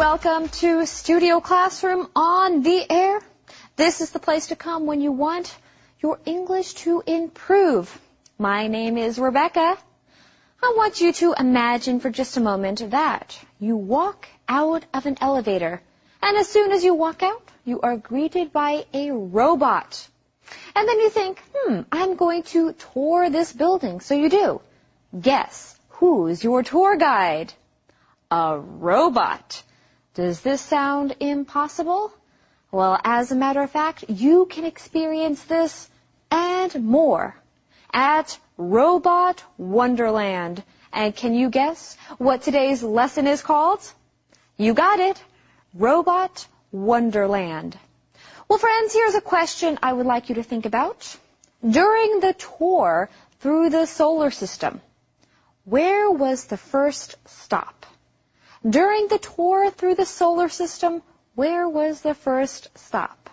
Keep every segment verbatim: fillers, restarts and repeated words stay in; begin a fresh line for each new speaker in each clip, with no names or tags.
welcome to Studio Classroom on the Air. This is the place to come when you want your English to improve. My name is Rebecca. I want you to imagine for just a moment that you walk out of an elevator, and as soon as you walk out, you are greeted by a robot. And then you think, hmm, I'm going to tour this building. So you do. Guess who's your tour guide? A robot. Does this sound impossible? Well, as a matter of fact, you can experience this and more at Robot Wonderland. And can you guess what today's lesson is called? You got it. Robot Wonderland. Well, friends, here's a question I would like you to think about. During the tour through the solar system, where was the first stop? During the tour through the solar system, where was the first stop?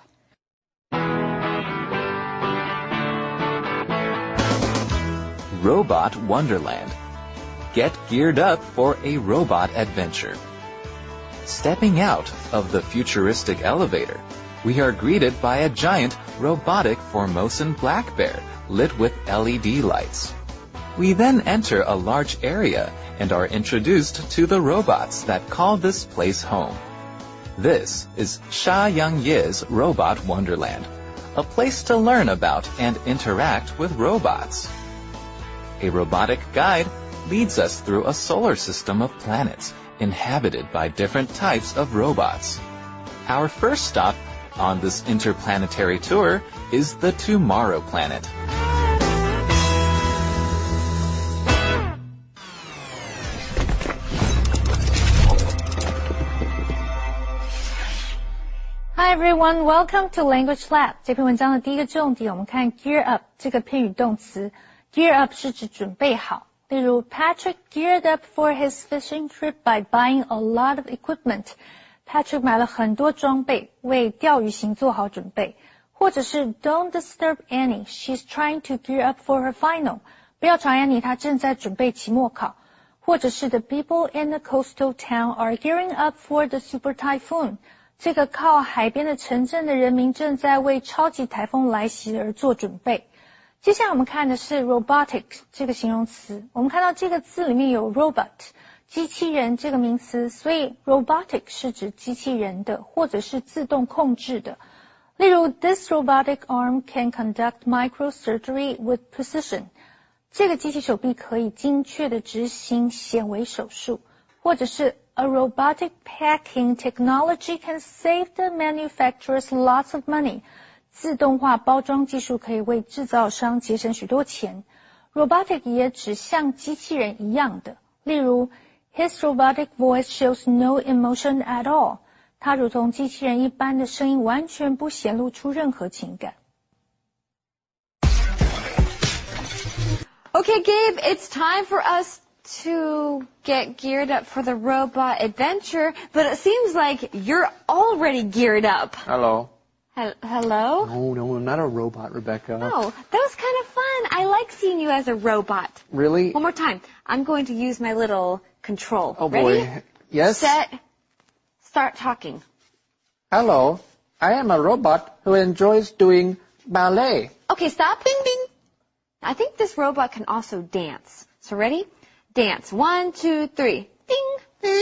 Robot Wonderland. Get geared up for a robot adventure. Stepping out of the futuristic elevator, we are greeted by a giant robotic Formosan black bear lit with L E D lights. We then enter a large area and are introduced to the robots that call this place home. This is Sha Yang Ye's Robot Wonderland, a place to learn about and interact with robots. A robotic guide leads us through a solar system of planets inhabited by different types of robots. Our first stop on this interplanetary tour is the Tomorrow Planet.
Hi everyone, welcome to Language Lab. 这篇文章的第一个重点，我们看 gear up 这个片语动词。Gear up 是指准备好。例如 Patrick geared up for his fishing trip by buying a lot of equipment. Patrick 买了很多装备，为钓鱼行做好准备。或者是 Don't disturb Annie, she's trying to gear up for her final. 不要吵安妮，她正在准备期末考。或者是 The people in the coastal town are gearing up for the super typhoon. 这个靠海边的城镇的人民正在为超级台风来袭而做准备。接下来我们看的是 robotic 这个形容词。我们看到这个字里面有 robot 机器人这个名词，所以 robotic 是指机器人的或者是自动控制的。例如 This robotic arm can conduct microsurgery with precision. 这个机器手臂可以精确地执行显微手术。或者是A robotic packing technology can save the manufacturers lots of money. 自动化包装技术可以为制造商节省许多钱。Robotic 也指像机器人一样的。例如 His robotic voice shows no emotion at all. 它如同机器人一般的声音，完全不显露出任何情感。
Okay, Gabe, it's time for us to get geared up for the robot adventure, but it seems like you're already geared up.
Hello.
He- hello?
No, no, I'm not a robot, Rebecca.
Oh, that was kind of fun. I like seeing you as a robot.
Really?
One more time. I'm going to use my little control.
Oh,
Ready?
boy. Yes?
Set. Start talking.
Hello. I am a robot who enjoys doing ballet.
Okay, stop. Ding, ding. I think this robot can also dance. So ready? Dance. One, two, three. Ding.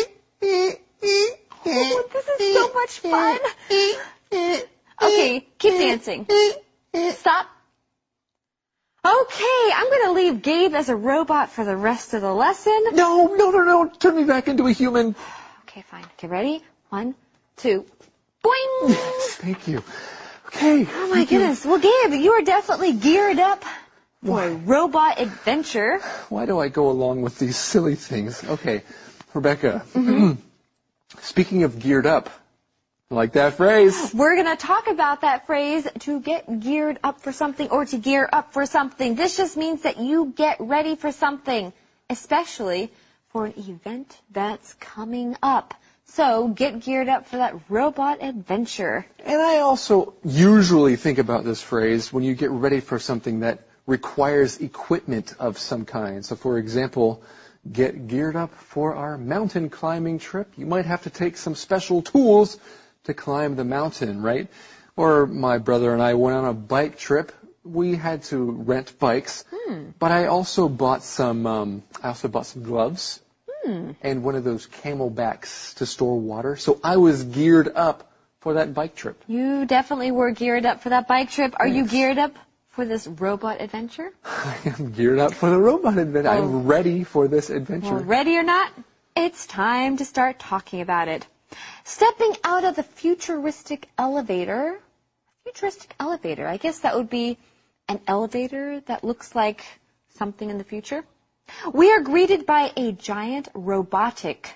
Oh, this is so much fun. Okay, keep dancing. Stop. Okay, I'm going to leave Gabe as a robot for the rest of the lesson.
No, no, no, no. Turn me back into a human.
Okay, fine. Okay, ready? One, two. Boing.
Yes, thank you. Okay.
Oh, my goodness. Well, Gabe, you are definitely geared up for a robot adventure.
Why do I go along with these silly things? Okay, Rebecca,
Mm-hmm.
Speaking of geared up, I like that phrase.
We're going to talk about that phrase, to get geared up for something or to gear up for something. This just means that you get ready for something, especially for an event that's coming up. So get geared up for that robot adventure.
And I also usually think about this phrase when you get ready for something that requires equipment of some kind. So, for example,
get geared up for our mountain climbing trip. You might have to take some special tools to climb the mountain, right? Or my brother and I went on a bike trip. We had to rent bikes, hmm. but I also bought some. Um, I also bought some gloves hmm. and one of those camelbacks to store water. So I was geared up for that bike trip.
You definitely were geared up for that bike trip. Are
Thanks.
you geared up for this robot adventure?
I am geared up for the robot adventure. Oh. I'm ready for this adventure.
Well, ready or not, it's time to start talking about it. Stepping out of the futuristic elevator. Futuristic elevator. I guess that would be an elevator that looks like something in the future. We are greeted by a giant robotic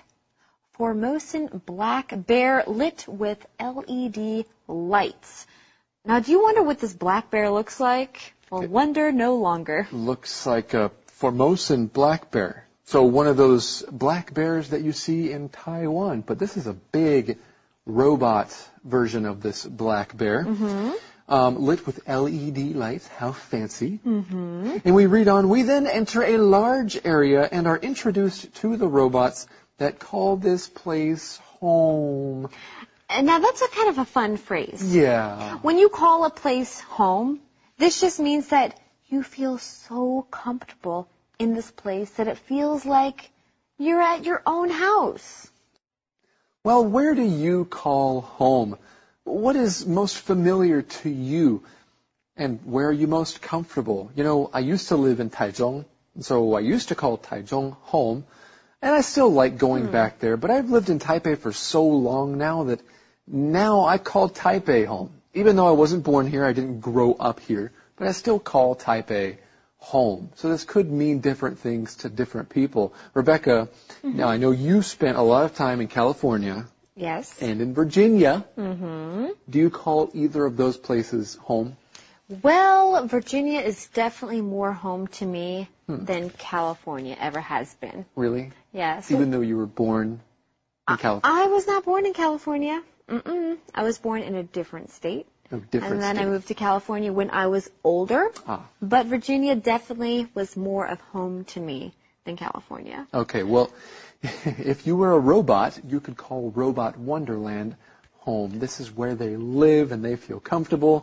Formosan black bear lit with L E D lights. Now, do you wonder what this black bear looks like? Well, it wonder no longer.
Looks like a Formosan black bear. So one of those black bears that you see in Taiwan. But this is a big robot version of this black bear. Mm-hmm. Um, lit with L E D lights. How fancy. Mm-hmm. And we read on, we then enter a large area and are introduced to the robots that call this place home.
Now, that's a kind of a fun phrase.
Yeah.
When you call a place home, this just means that you feel so comfortable in this place that it feels like you're at your own house.
Well, where do you call home? What is most familiar to you? And where are you most comfortable? You know, I used to live in Taichung, so I used to call Taichung home, and I still like going hmm. back there, but I've lived in Taipei for so long now that now I call Taipei home. Even though I wasn't born here, I didn't grow up here, but I still call Taipei home. So this could mean different things to different people. Rebecca, mm-hmm. now I know you spent a lot of time in California.
Yes.
And in Virginia. Mm-hmm. Do you call either of those places home?
Well, Virginia is definitely more home to me hmm. than California ever has been.
Really?
Yes.
Even though you were born in California?
I was not born in California. Mm-mm. I was born in a different state.
A different
and then
state.
I moved to California when I was older. Ah. But Virginia definitely was more of home to me than California.
Okay, well, if you were a robot, you could call Robot Wonderland home. This is where they live and they feel comfortable.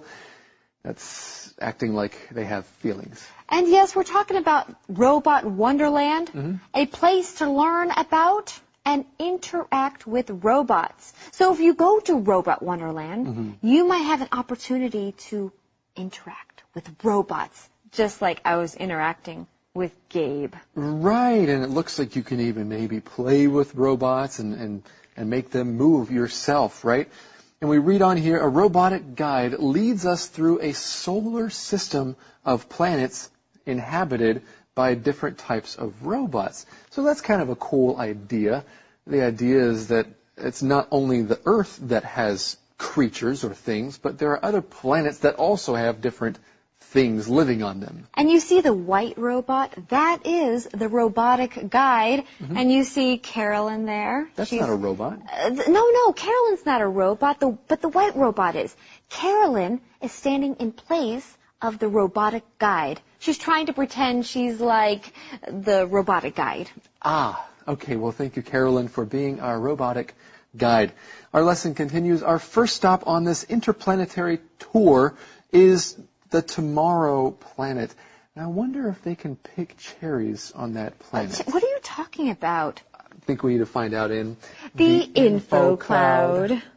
That's acting like they have feelings.
And yes, we're talking about Robot Wonderland, mm-hmm. a place to learn about and interact with robots. So if you go to Robot Wonderland, mm-hmm. you might have an opportunity to interact with robots, just like I was interacting with Gabe.
Right, and it looks like you can even maybe play with robots and, and, and make them move yourself, right? And we read on here, a robotic guide leads us through a solar system of planets inhabited by different types of robots. So that's kind of a cool idea. The idea is that it's not only the Earth that has creatures or things, but there are other planets that also have different things living on them.
And you see the white robot, that is the robotic guide, mm-hmm. and you see Carolyn there.
That's
She's,
not a robot.
Uh, th- no, no, Carolyn's not a robot, the, but the white robot is. Carolyn is standing in place of the robotic guide. She's trying to pretend she's like the robotic guide.
Ah, okay. Well, thank you, Carolyn, for being our robotic guide. Our lesson continues. Our first stop on this interplanetary tour is the Tomorrow Planet. And I wonder if they can pick cherries on that planet.
What are you talking about?
I think we need to find out in
the, the info, info cloud. cloud.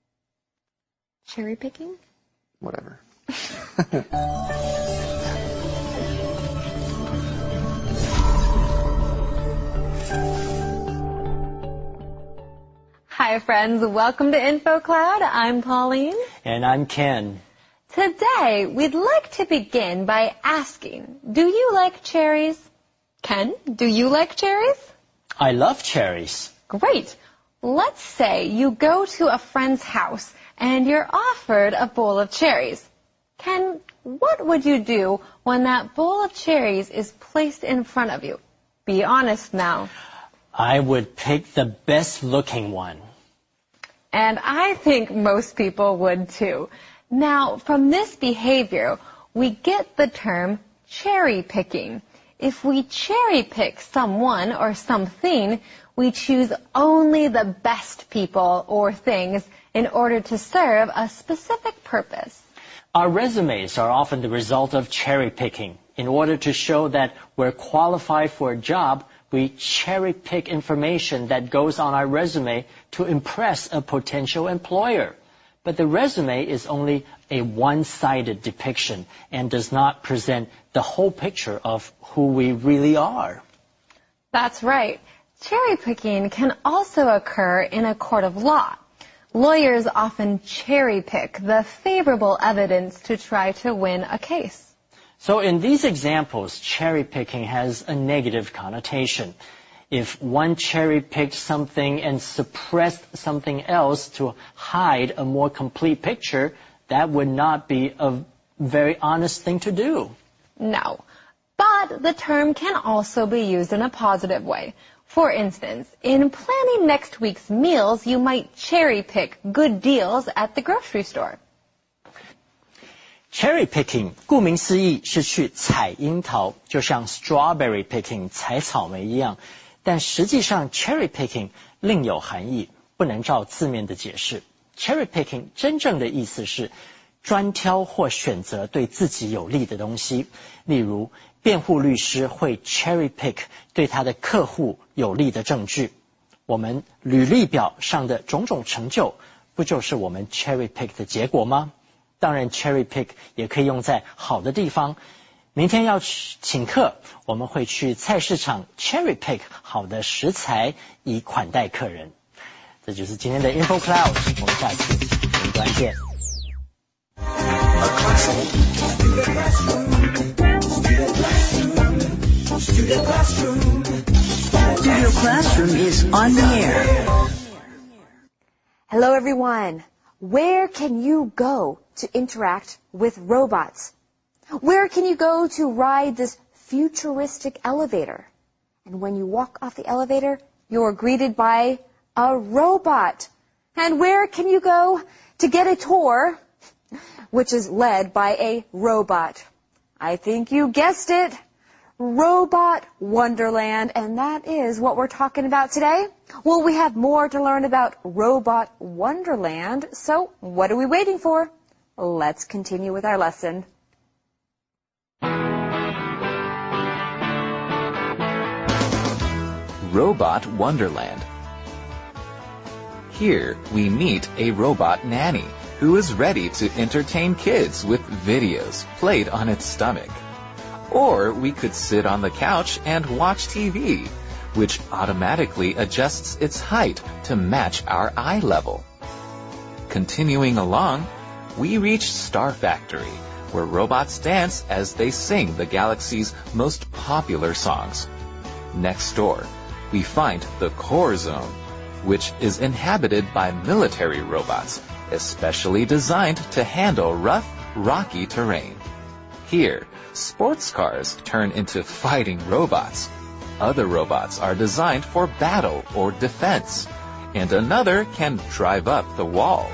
Cherry picking?
Whatever.
Hi friends, welcome to Info Cloud. I'm Pauline.
And I'm Ken.
Today, we'd like to begin by asking, do you like cherries? Ken, do you like cherries?
I love cherries.
Great. Let's say you go to a friend's house and you're offered a bowl of cherries. Ken, what would you do when that bowl of cherries is placed in front of you? Be honest now.
I would pick the best looking one.
And I think most people would too. Now, from this behavior, we get the term cherry picking.
If we cherry pick someone or something, we choose only the best people or things in order to serve a specific purpose.
Our resumes are often the result of cherry picking. In order to show that we're qualified for a job, we cherry pick information that goes on our resume to impress a potential employer. But the resume is only a one-sided depiction and does not present the whole picture of who we really are.
That's right. Cherry picking can also occur in a court of law. Lawyers often cherry pick the favorable evidence to try to win a case.
So in these examples, cherry picking has a negative connotation. If one cherry-picked something and suppressed something else to hide a more complete picture, that would not be a very honest thing to do.
No, but the term can also be used in a positive way. For instance, in planning next week's meals, you might cherry-pick good deals at the grocery store.
Cherry picking 顾名思义是去采樱桃，就像 strawberry picking 采草莓一样。但实际上 cherry picking 另有含义，不能照字面的解释。Cherry picking 真正的意思是专挑或选择对自己有利的东西。例如，辩护律师会 cherry pick 对他的客户有利的证据。我们履历表上的种种成就，不就是我们 cherry pick 的结果吗？当然 cherry pick 也可以用在好的地方。明天要去请客，我们会去菜市场 cherry pick 好的食材以款待客人。这就是今天的 Info Cloud， 我们下次云端见。
Studio Classroom is on the air.
Hello everyone. Where can you go to interact with robots? Where can you go to ride this futuristic elevator? And when you walk off the elevator, you're greeted by a robot. And where can you go to get a tour, which is led by a robot? I think you guessed it. Robot Wonderland, and that is what we're talking about today. Well, we have more to learn about Robot Wonderland, so what are we waiting for? Let's continue with our lesson.
Robot Wonderland. Here we meet a robot nanny who is ready to entertain kids with videos played on its stomach. Or we could sit on the couch and watch T V, which automatically adjusts its height to match our eye level. Continuing along, we reach Star Factory, where robots dance as they sing the galaxy's most popular songs. Next door, we find the Core Zone, which is inhabited by military robots, especially designed to handle rough, rocky terrain. Here, sports cars turn into fighting robots. Other robots are designed for battle or defense, and another can drive up the wall.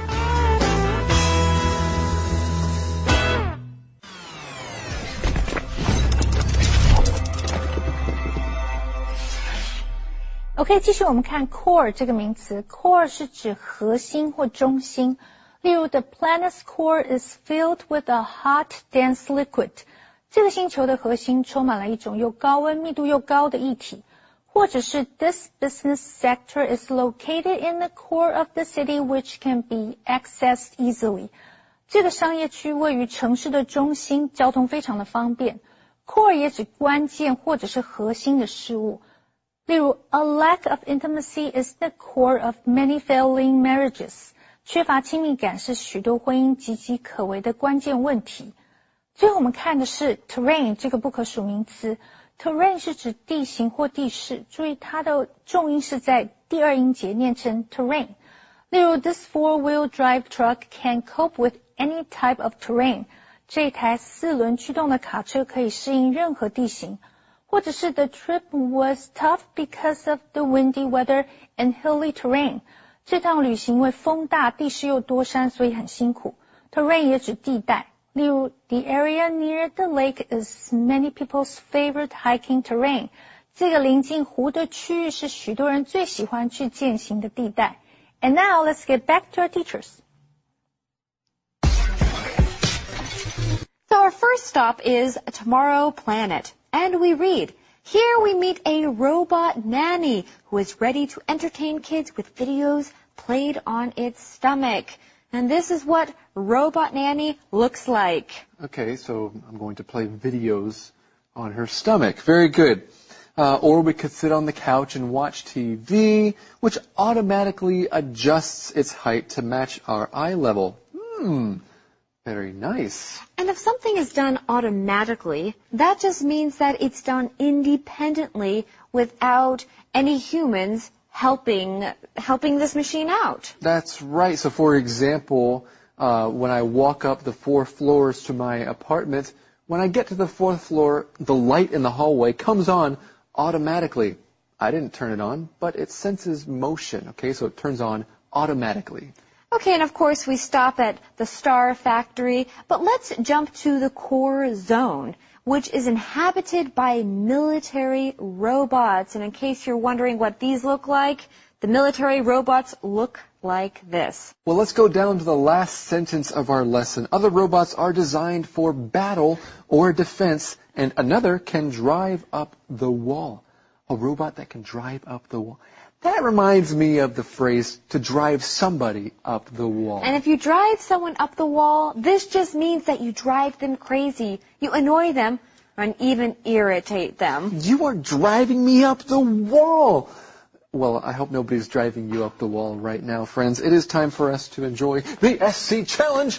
OK， 继续我们看 core 这个名词 ，core 是指核心或中心。例如 ，the planet's core is filled with a hot, dense liquid。这个星球的核心充满了一种又高温、密度又高的液体。或者是 this business sector is located in the core of the city, which can be accessed easily。这个商业区位于城市的中心，交通非常的方便。core 也指关键或者是核心的事物。例如 ，a lack of intimacy is the core of many failing marriages。缺乏亲密感是许多婚姻岌岌可危的关键问题。最后我们看的是 terrain 这个不可数名词。terrain 是指地形或地势，注意它的重音是在第二音节，念成 terrain。例如 ，this four-wheel drive truck can cope with any type of terrain。这台四轮驱动的卡车可以适应任何地形。或者是 the trip was tough because of the windy weather and hilly terrain。这趟旅行为风大，地势又多山，所以很辛苦。terrain 也指地带。 例如 The area near the lake is many people's favorite hiking terrain. 这个临近湖的区域是许多人最喜欢去践行的地带。And now let's get back to our teachers.
So our first stop is Tomorrow Planet. And we read, here we meet a robot nanny who is ready to entertain kids with videos played on its stomach. And this is what Robot Nanny looks like.
Okay, so I'm going to play videos on her stomach. Very good. Uh, or we could sit on the couch and watch T V, which automatically adjusts its height to match our eye level. Hmm, very nice.
And if something is done automatically, that just means that it's done independently without any humans helping helping this machine out.
That's right. So, for example, uh, when I walk up the four floors to my apartment, when I get to the fourth floor, the light in the hallway comes on automatically. I didn't turn it on, but it senses motion, okay? So it turns on automatically.
Okay, and of course we stop at the Star Factory, but let's jump to the core zone, which is inhabited by military robots. And in case you're wondering what these look like, the military robots look like this.
Well, let's go down to the last sentence of our lesson. Other robots are designed for battle or defense, and another can drive up the wall. A robot that can drive up the wall. That reminds me of the phrase, to drive somebody up the wall.
And if you drive someone up the wall, this just means that you drive them crazy. You annoy them and even irritate them.
You are driving me up the wall. Well, I hope nobody's driving you up the wall right now, friends. It is time for us to enjoy the S C Challenge.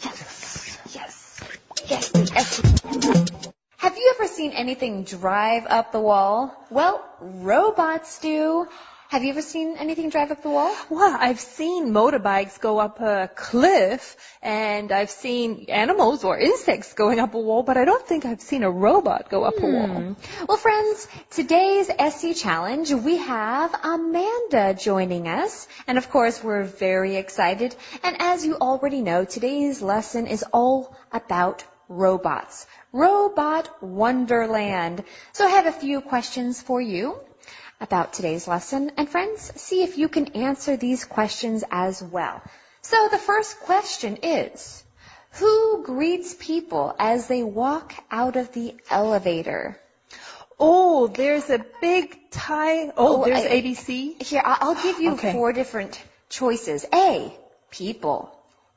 Yes, yes, yes, the S C. Have you ever seen anything drive up the wall? Well, robots do. Have you ever seen anything drive up the wall?
Well, I've seen motorbikes go up a cliff, and I've seen animals or insects going up a wall, but I don't think I've seen a robot go up hmm. a wall.
Well, friends, today's S C Challenge, we have Amanda joining us. And of course, we're very excited. And as you already know, today's lesson is all about robots. Robot Wonderland. So I have a few questions for you about today's lesson. And friends, see if you can answer these questions as well. So the first question is, who greets people as they walk out of the elevator?
Oh, there's a big tie. Oh, oh there's I, A B C.
Here, I'll give you okay. four different choices. A, people.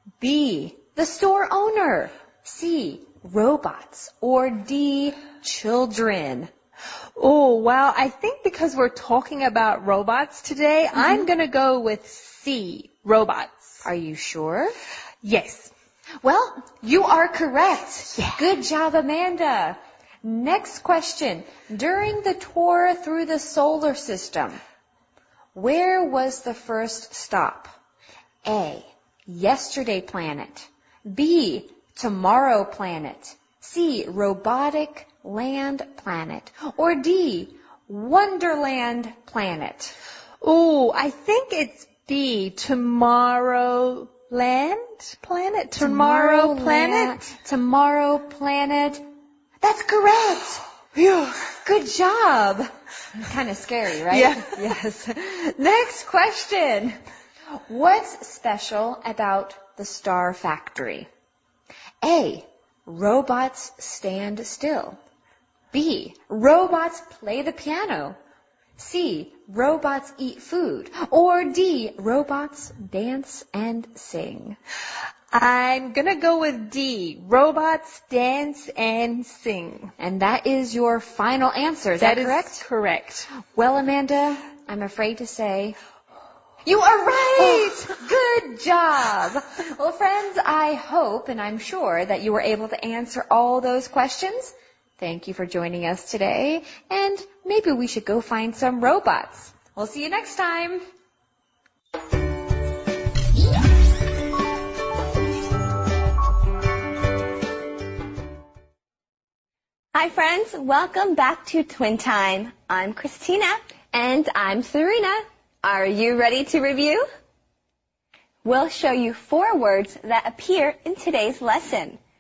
B, the store owner. C, robots. Or D, children.
Oh, well, I think because we're talking about robots today, mm-hmm. I'm going to go with C, robots.
Are you sure?
Yes.
Well, you are correct. Yeah. Good job, Amanda. Next question. During the tour through the solar system, where was the first stop? A, yesterday planet. B, tomorrow planet. C, robotic land planet. Or D, Wonderland planet.
Oh, I think it's B, Tomorrow Land planet? Tomorrow, tomorrow planet?
La- tomorrow planet. That's correct. Good job. Kind of scary, right?
Yeah.
Yes. Next question. What's special about the Star Factory? A, robots stand still. B, robots play the piano. C, robots eat food. Or D, robots dance and sing.
I'm gonna go with D, robots dance and sing.
And that is your final answer, is that, that correct?
That is correct.
Well, Amanda, I'm afraid to say you are right! Good job! Well, friends, I hope and I'm sure that you were able to answer all those questions. Thank you for joining us today, and maybe we should go find some robots. We'll see you next time.
Hi friends, welcome back to Twin Time. I'm Christina.
And I'm Serena. Are you ready to review?
We'll show you four words that appear in today's lesson.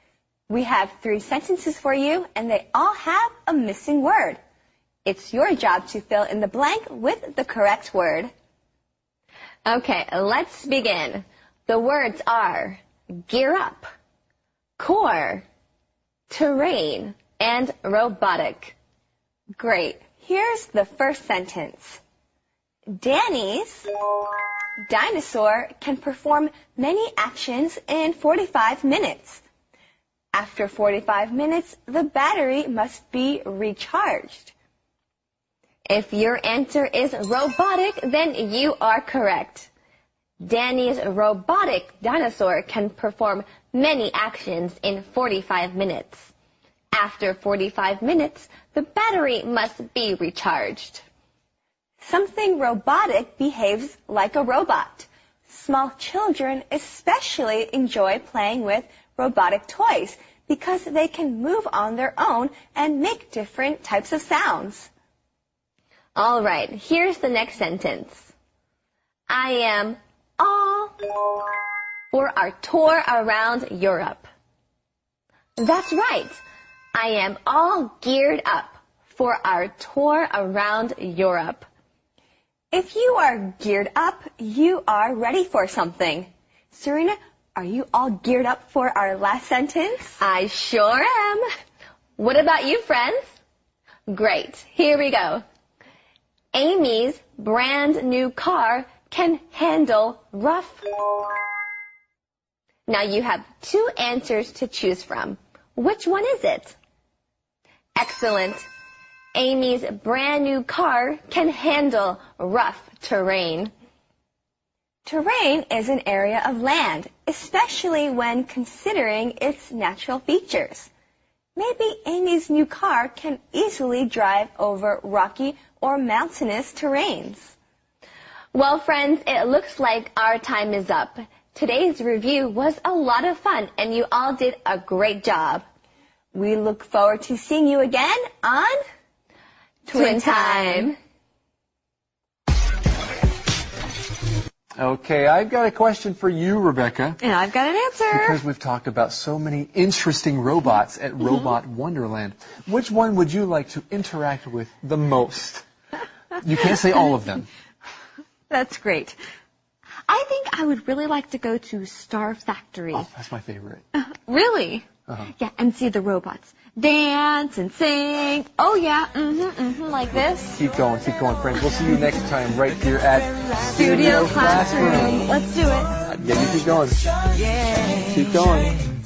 We have three sentences for you, and they all have a missing word. It's your job to fill in the blank with the correct word. Okay, let's begin. The words are gear up, core, terrain, and robotic. Great. Here's the first sentence. Danny's dinosaur can perform many actions in forty-five minutes. After forty-five minutes, the battery must be recharged. If your answer is robotic, then you are correct. Danny's robotic dinosaur can perform many actions in forty-five minutes. After forty-five minutes, the battery must be recharged. Something robotic behaves like a robot. Small children especially enjoy playing with robotic toys because they can move on their own and make different types of sounds. All right, here's the next sentence. I am all for our tour around Europe. That's right. I am all geared up for our tour around Europe. If you are geared up, you are ready for something. Serena, are you all geared up for our last sentence? I sure am. What about you, friends? Great. Here we go. Amy's brand new car can handle rough. Now you have two answers to choose from. Which one is it? Excellent. Amy's brand new car can handle rough terrain. Terrain is an area of land, especially when considering its natural features. Maybe Amy's new car can easily drive over rocky or mountainous terrains. Well, friends, it looks like our time is up. Today's review was a lot of fun, and you all did a great job. We look forward to seeing you again on Twin Time.
Okay, I've got a question for you, Rebecca.
And I've got an answer.
Because we've talked about so many interesting robots at mm-hmm. Robot Wonderland. Which one would you like to interact with the most? You can't say all of them.
That's great. I think I would really like to go to Star Factory.
Oh, that's my favorite.
Uh, really?
Uh-huh.
Yeah, and see the robots dance and sing. Oh, yeah, mm-hmm, mm-hmm, like this.
Keep going, keep going, friends. We'll see you next time right here at
Studio, Studio Classroom. Classroom. Let's do it.
Yeah, you keep going. Yeah. Keep going.